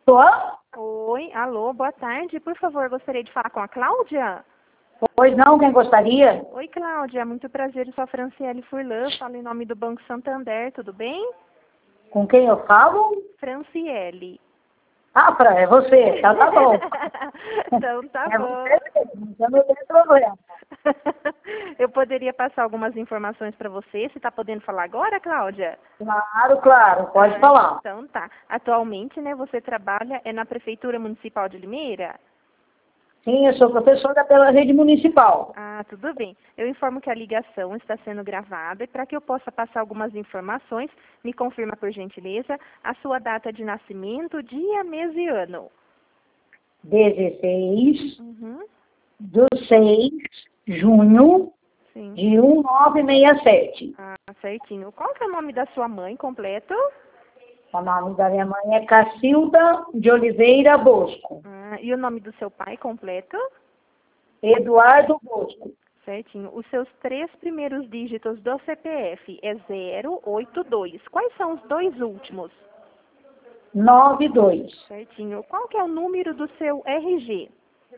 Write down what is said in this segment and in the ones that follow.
Tô? Oi, alô, boa tarde. Por favor, gostaria de falar com a Cláudia? Pois não, quem gostaria? Oi, Cláudia, muito prazer. Eu sou a Franciele Furlan, falo em nome do Banco Santander, tudo bem? Com quem eu falo? Franciele. Ah, é você. Então tá bom. Então tá É bom. você mesmo, então não tem problema. Eu poderia passar algumas informações para você. Você está podendo falar agora, Cláudia? Claro, claro, pode falar. Então tá. Atualmente, né, você trabalha na Prefeitura Municipal de Limeira? Sim, eu sou professora pela rede municipal. Ah, tudo bem. Eu informo que a ligação está sendo gravada e para que eu possa passar algumas informações, me confirma por gentileza a sua data de nascimento, dia, mês e ano. 16 Uhum, do 6 de junho sim. de 1967. Ah, certinho. Qual que é o nome da sua mãe completo? O nome da minha mãe é Cacilda de Oliveira Bosco. Ah, e o nome do seu pai completo? Eduardo Bosco. Certinho. Os seus 3 primeiros dígitos do CPF é 082. Quais são os 2 últimos? 92 Certinho. Qual que é o número do seu RG?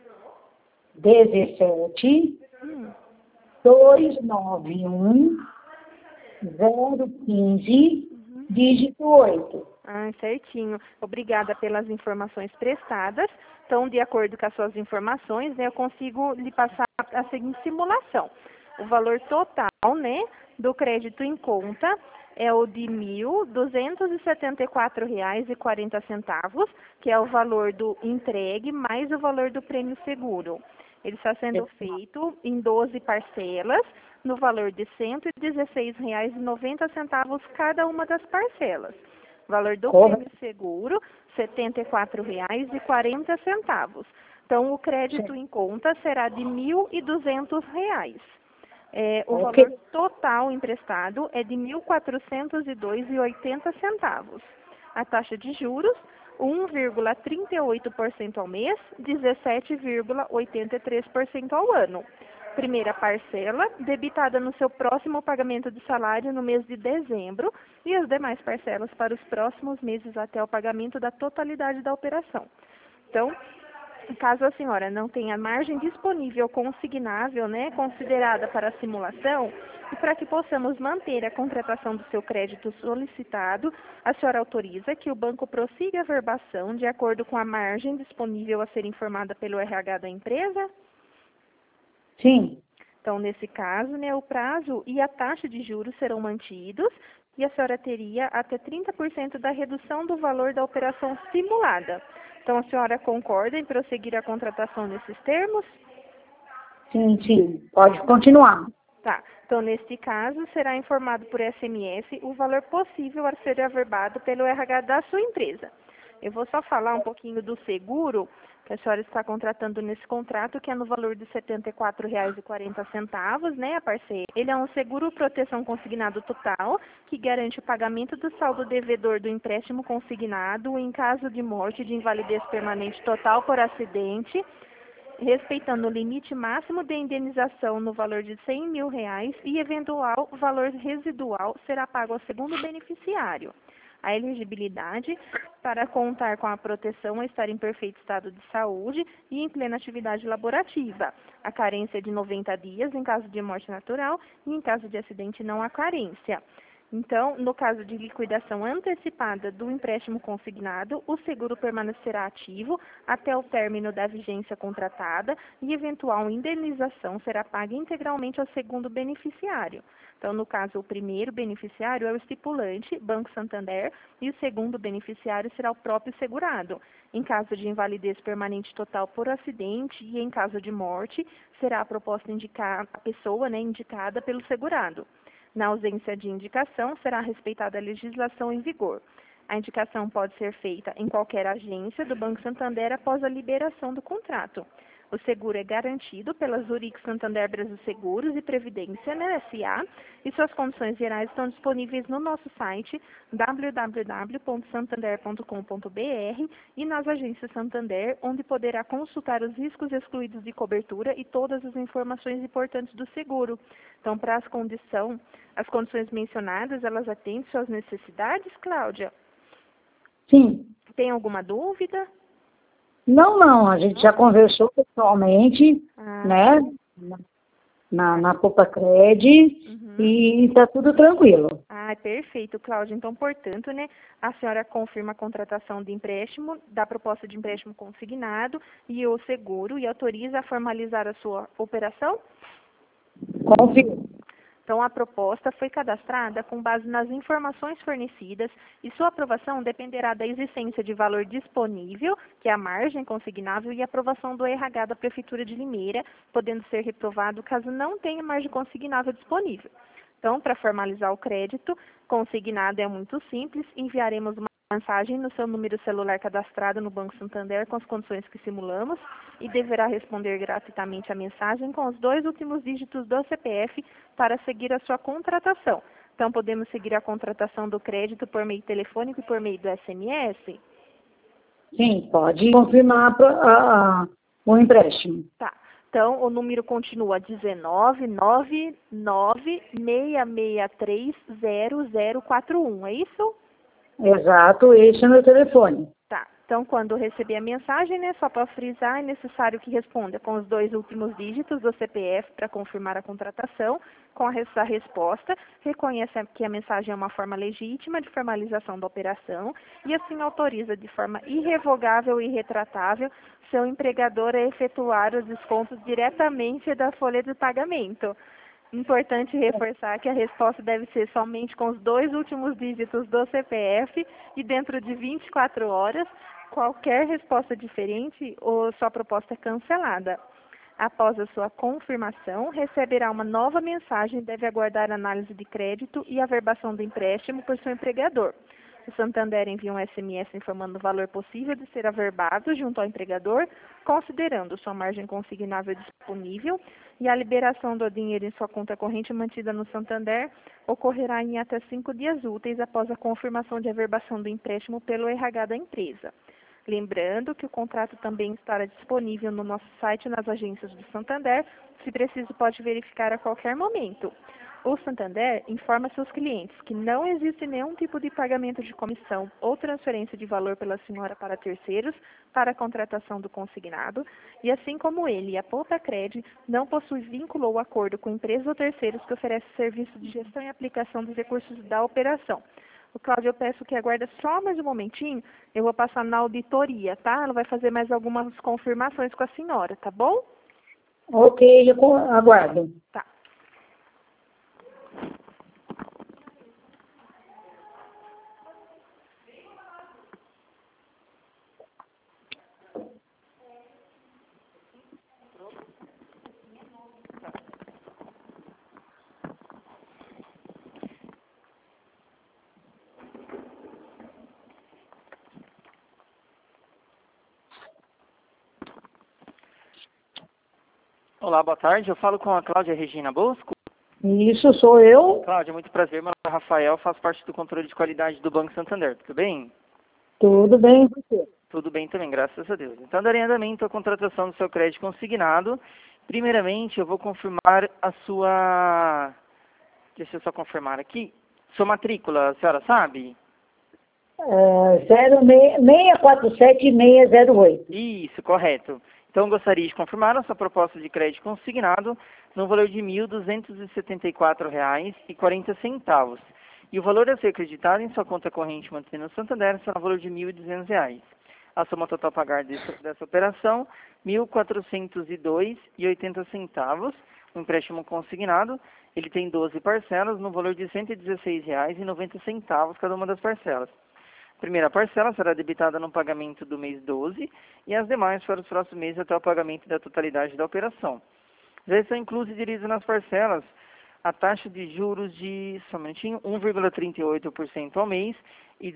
17 Hum. 291 015 dígito 8. Ah, certinho. Obrigada pelas informações prestadas. Então, de acordo com as suas informações, né, eu consigo lhe passar a seguinte simulação. O valor total, né, do crédito em conta é o de R$ 1.274,40, que é o valor do entregue mais o valor do prêmio seguro. Ele está sendo feito em 12 parcelas, no valor de R$ 116,90 cada uma das parcelas. Valor do prêmio seguro, R$ 74,40. Então, o crédito em conta será de R$ 1.200. O valor total emprestado é de R$ 1.402,80. A taxa de juros, 1,38% ao mês, 17,83% ao ano. Primeira parcela, debitada no seu próximo pagamento de salário no mês de dezembro, e as demais parcelas para os próximos meses até o pagamento da totalidade da operação. Então, caso a senhora não tenha margem disponível consignável, né, considerada para a simulação, e para que possamos manter a contratação do seu crédito solicitado, a senhora autoriza que o banco prossiga a verbação de acordo com a margem disponível a ser informada pelo RH da empresa? Sim. Então, nesse caso, né, o prazo e a taxa de juros serão mantidos e a senhora teria até 30% da redução do valor da operação simulada. Então, a senhora concorda em prosseguir a contratação nesses termos? Sim, sim. Pode continuar. Tá. Então, neste caso, será informado por SMS o valor possível a ser averbado pelo RH da sua empresa. Eu vou só falar um pouquinho do seguro que a senhora está contratando nesse contrato, que é no valor de R$ 74,40, né, a parceria. Ele é um seguro proteção consignado total, que garante o pagamento do saldo devedor do empréstimo consignado em caso de morte de invalidez permanente total por acidente, respeitando o limite máximo de indenização no valor de R$ 100 mil e eventual valor residual será pago ao segundo beneficiário. A elegibilidade para contar com a proteção é estar em perfeito estado de saúde e em plena atividade laborativa. A carência é de 90 dias em caso de morte natural e em caso de acidente não há carência. Então, no caso de liquidação antecipada do empréstimo consignado, o seguro permanecerá ativo até o término da vigência contratada e eventual indenização será paga integralmente ao segundo beneficiário. Então, no caso, o primeiro beneficiário é o estipulante, Banco Santander, e o segundo beneficiário será o próprio segurado. Em caso de invalidez permanente total por acidente e em caso de morte, será a proposta indicar a pessoa, né, indicada pelo segurado. Na ausência de indicação, será respeitada a legislação em vigor. A indicação pode ser feita em qualquer agência do Banco Santander após a liberação do contrato. O seguro é garantido pela Zurich Santander Brasil Seguros e Previdência, né, S.A., e suas condições gerais estão disponíveis no nosso site www.santander.com.br e nas agências Santander, onde poderá consultar os riscos excluídos de cobertura e todas as informações importantes do seguro. Então, para as condições mencionadas, elas atendem suas necessidades, Cláudia? Sim. Tem alguma dúvida? Não, a gente já conversou pessoalmente, né, na Copacred, e está tudo tranquilo. Ah, perfeito, Cláudia. Então, portanto, né, a senhora confirma a contratação de empréstimo, da proposta de empréstimo consignado e o seguro e autoriza a formalizar a sua operação? Confirmo. Então, a proposta foi cadastrada com base nas informações fornecidas e sua aprovação dependerá da existência de valor disponível, que é a margem consignável, e aprovação do RH da Prefeitura de Limeira, podendo ser reprovado caso não tenha margem consignável disponível. Então, para formalizar o crédito consignado é muito simples, enviaremos uma mensagem no seu número celular cadastrado no Banco Santander com as condições que simulamos e deverá responder gratuitamente a mensagem com os 2 últimos dígitos do CPF para seguir a sua contratação. Então, podemos seguir a contratação do crédito por meio telefônico e por meio do SMS? Sim, pode confirmar o empréstimo. Tá. Então, o número continua 19996630041, é isso? Exato, esse é o meu telefone. Tá. Então, quando receber a mensagem, né, só para frisar, é necessário que responda com os 2 últimos dígitos do CPF para confirmar a contratação. Com essa resposta, reconhece que a mensagem é uma forma legítima de formalização da operação e assim autoriza de forma irrevogável e retratável seu empregador a efetuar os descontos diretamente da folha de pagamento. Importante reforçar que a resposta deve ser somente com os 2 últimos dígitos do CPF e dentro de 24 horas. Qualquer resposta diferente ou sua proposta é cancelada. Após a sua confirmação, receberá uma nova mensagem e deve aguardar análise de crédito e averbação do empréstimo por seu empregador. O Santander envia um SMS informando o valor possível de ser averbado junto ao empregador, considerando sua margem consignável disponível, e a liberação do dinheiro em sua conta corrente mantida no Santander ocorrerá em até 5 dias úteis após a confirmação de averbação do empréstimo pelo RH da empresa. Lembrando que o contrato também estará disponível no nosso site e nas agências do Santander. Se preciso, pode verificar a qualquer momento. O Santander informa seus clientes que não existe nenhum tipo de pagamento de comissão ou transferência de valor pela senhora para terceiros para a contratação do consignado, e assim como ele e a Copacred não possui vínculo ou acordo com empresas ou terceiros que oferecem serviço de gestão e aplicação dos recursos da operação. O Cláudio, eu peço que aguarde só mais um momentinho, eu vou passar na auditoria, tá? Ela vai fazer mais algumas confirmações com a senhora, tá bom? Ok, eu aguardo. Tá. Olá, boa tarde. Eu falo com a Cláudia Regina Bosco. Isso sou eu. Cláudia, muito prazer. Meu nome é Rafael, faço parte do controle de qualidade do Banco Santander. Tudo bem? Tudo bem, você? Tudo bem também, graças a Deus. Então, darei andamento à contratação do seu crédito consignado. Primeiramente, eu vou confirmar a sua... Deixa eu só confirmar aqui. Sua matrícula, a senhora sabe? 647-608. Isso, correto. Então, gostaria de confirmar a sua proposta de crédito consignado no valor de R$ 1.274,40. E o valor a ser acreditado em sua conta corrente mantida no Santander será o valor de R$ 1.200. A soma total a pagar dessa operação, R$ 1.402,80. O empréstimo consignado, ele tem 12 parcelas no valor de R$ 116,90 cada uma das parcelas. A primeira parcela será debitada no pagamento do mês 12 e as demais para os próximos meses até o pagamento da totalidade da operação. Já estão inclusos e aderidos nas parcelas a taxa de juros de, somente 1,38% ao mês e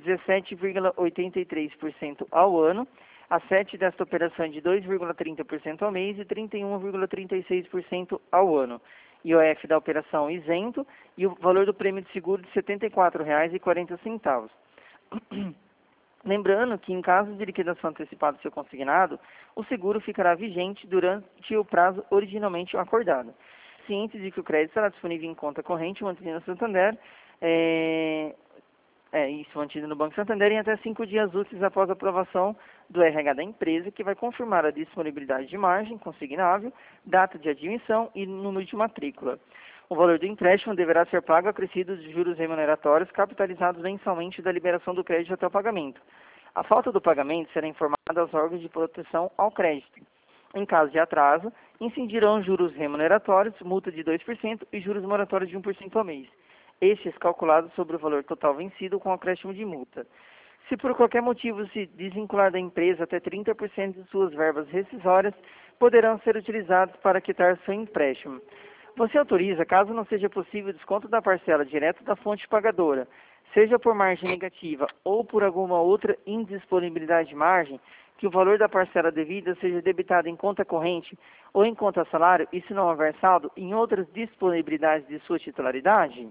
17,83% ao ano. A 7 desta operação é de 2,30% ao mês e 31,36% ao ano. IOF da operação isento e o valor do prêmio de seguro de R$ 74,40. Lembrando que, em caso de liquidação antecipada do seu consignado, o seguro ficará vigente durante o prazo originalmente acordado. Ciente de que o crédito será disponível em conta corrente mantida no Santander, isso mantido no Banco Santander em até 5 dias úteis após a aprovação do RH da empresa, que vai confirmar a disponibilidade de margem consignável, data de admissão e número de matrícula. O valor do empréstimo deverá ser pago acrescido de juros remuneratórios capitalizados mensalmente da liberação do crédito até o pagamento. A falta do pagamento será informada aos órgãos de proteção ao crédito. Em caso de atraso, incidirão juros remuneratórios, multa de 2% e juros moratórios de 1% ao mês. Estes calculados sobre o valor total vencido com acréscimo de multa. Se por qualquer motivo se desvincular da empresa, até 30% de suas verbas rescisórias poderão ser utilizados para quitar seu empréstimo. Você autoriza, caso não seja possível, o desconto da parcela direto da fonte pagadora, seja por margem negativa ou por alguma outra indisponibilidade de margem, que o valor da parcela devida seja debitado em conta corrente ou em conta salário, e se não houver saldo, em outras disponibilidades de sua titularidade?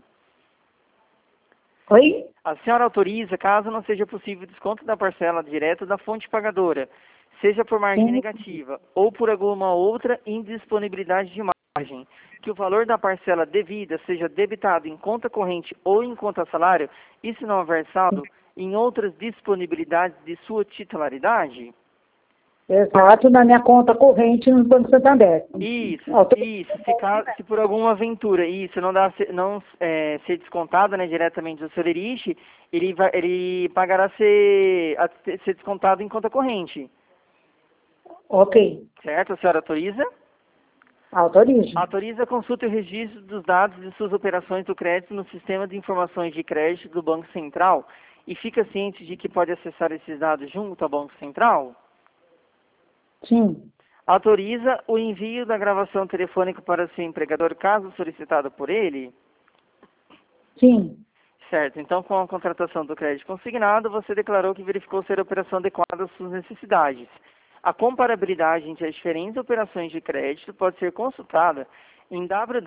Oi? A senhora autoriza, caso não seja possível, o desconto da parcela direta da fonte pagadora, seja por margem negativa ou por alguma outra indisponibilidade de margem, que o valor da parcela devida seja debitado em conta corrente ou em conta salário, e se não houver saldo, em outras disponibilidades de sua titularidade? Exato, na minha conta corrente no Banco Santander. Isso. Se por alguma aventura isso não ser descontado, né, diretamente do seu lerite, ele pagará ser descontado em conta corrente. Ok. Certo? A senhora autoriza? Autorizo. Autoriza a consulta e o registro dos dados de suas operações do crédito no sistema de informações de crédito do Banco Central e fica ciente de que pode acessar esses dados junto ao Banco Central? Sim. Autoriza o envio da gravação telefônica para seu empregador, caso solicitado por ele? Sim. Certo. Então, com a contratação do crédito consignado, você declarou que verificou ser a operação adequada às suas necessidades. A comparabilidade entre as diferentes operações de crédito pode ser consultada em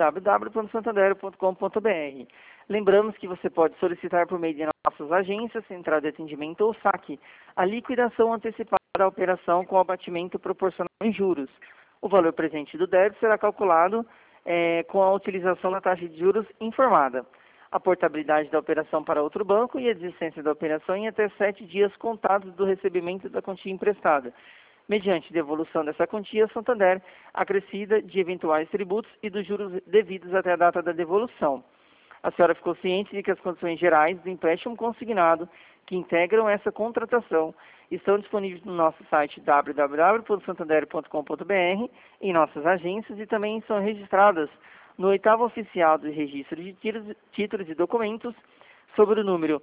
www.santander.com.br. Lembramos que você pode solicitar por meio de nossas agências, central de atendimento ou saque, a liquidação antecipada da operação com abatimento proporcional em juros. O valor presente do débito será calculado com a utilização da taxa de juros informada. A portabilidade da operação para outro banco e a existência da operação em até 7 dias contados do recebimento da quantia emprestada, mediante devolução dessa quantia, Santander, acrescida de eventuais tributos e dos juros devidos até a data da devolução. A senhora ficou ciente de que as condições gerais do empréstimo consignado que integram essa contratação estão disponíveis no nosso site www.santander.com.br, em nossas agências, e também são registradas no 8º oficial do registro de títulos e documentos sobre o número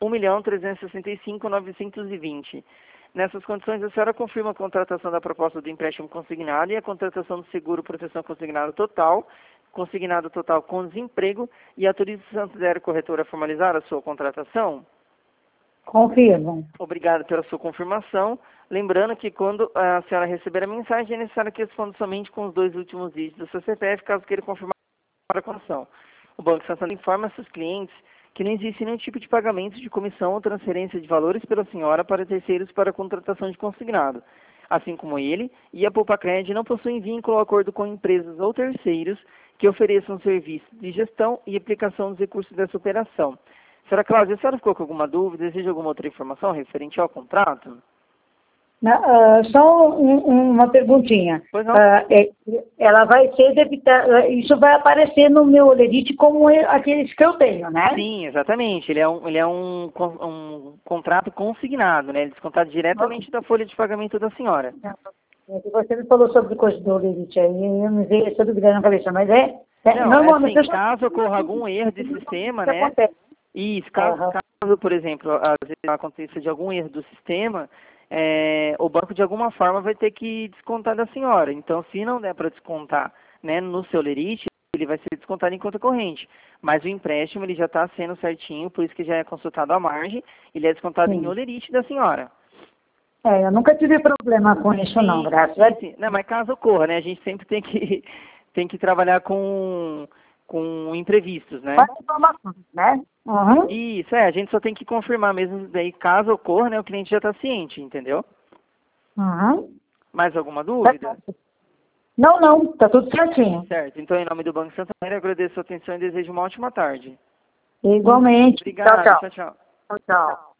1.365.920. Nessas condições, a senhora confirma a contratação da proposta do empréstimo consignado e a contratação do seguro proteção consignado total com desemprego, e autoriza o Santander Corretora a formalizar a sua contratação? Confirmo. Obrigado pela sua confirmação. Lembrando que quando a senhora receber a mensagem, é necessário que responda somente com os 2 últimos dígitos do seu CPF, caso queira confirmar a condição. O Banco Santander informa seus clientes que não existe nenhum tipo de pagamento de comissão ou transferência de valores pela senhora para terceiros para a contratação de consignado. Assim como ele e a Poupacred não possuem vínculo ou acordo com empresas ou terceiros que ofereçam serviços de gestão e aplicação dos recursos dessa operação. Senhora Cláudia, a senhora ficou com alguma dúvida? Deseja alguma outra informação referente ao contrato? Só uma perguntinha. Pois não. Ela vai ser debitada, isso vai aparecer no meu lerite como aqueles que eu tenho, né? Sim, exatamente. Ele é um contrato consignado, né? Ele é descontado diretamente da folha de pagamento da senhora. Você me falou sobre coisa do lerite aí, eu me veio essa dúvida na cabeça, mas normalmente, assim, caso ocorra algum erro de sistema, né? Acontece. Isso, caso, por exemplo, às vezes aconteça de algum erro do sistema, o banco de alguma forma vai ter que descontar da senhora. Então, se não der para descontar, né, no seu lerite, ele vai ser descontado em conta corrente. Mas o empréstimo ele já está sendo certinho, por isso que já é consultado a margem, ele é descontado em lerite da senhora. Eu nunca tive problema com isso, sim, não, graças a Deus. Não, mas caso ocorra, né, a gente sempre tem que trabalhar com imprevistos, né? Faz informações, né? Uhum. Isso, a gente só tem que confirmar mesmo, daí caso ocorra, né, o cliente já está ciente, entendeu? Uhum. Mais alguma dúvida? Não, tá tudo certinho. Certo, então em nome do Banco Santander, agradeço a sua atenção e desejo uma ótima tarde. Igualmente. Obrigado, Tchau. tchau. Tchau.